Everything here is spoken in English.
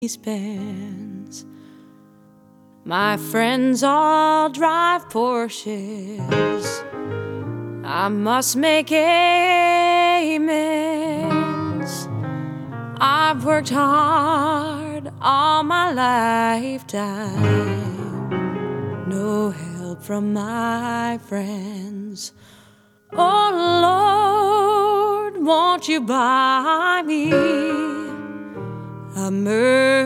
spends. My friends all drive Porsches. I must make amends. I've worked hard all my lifetime. No help from my friends. Oh Lord, won't you buy me a